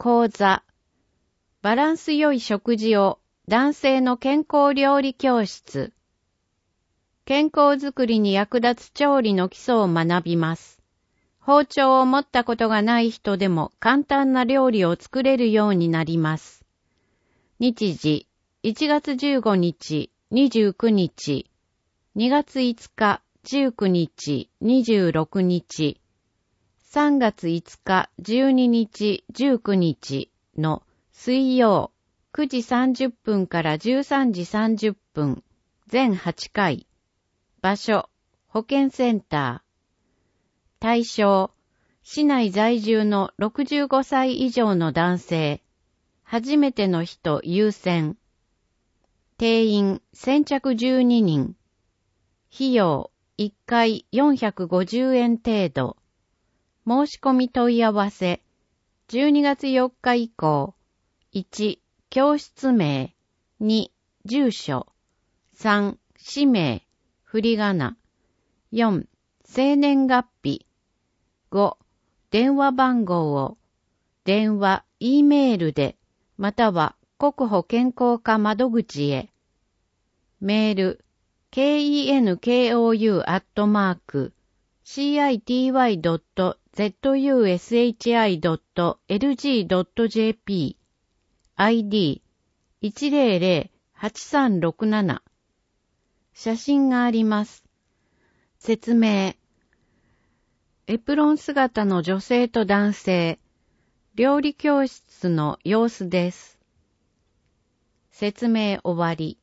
講座。バランス良い食事を男性の健康料理教室。健康づくりに役立つ調理の基礎を学びます。包丁を持ったことがない人でも簡単な料理を作れるようになります。日時、1月15日、29日、2月5日、19日、26日、3月5日、12日、19日の水曜、9時30分から13時30分、全8回。場所、保健センター。対象、市内在住の65歳以上の男性。初めての人優先。定員先着12人。費用1回450円程度。申し込み問い合わせ。12月4日以降。1、教室名。2、住所。3、氏名。振り仮名。4、生年月日。5、電話番号を。電話、Eメールで、または国保健康課窓口へ。メール、kenkoyu@city.zushi.lg.jp ID 100-8367写真があります。説明。エプロン姿の女性と男性、料理教室の様子です。説明終わり。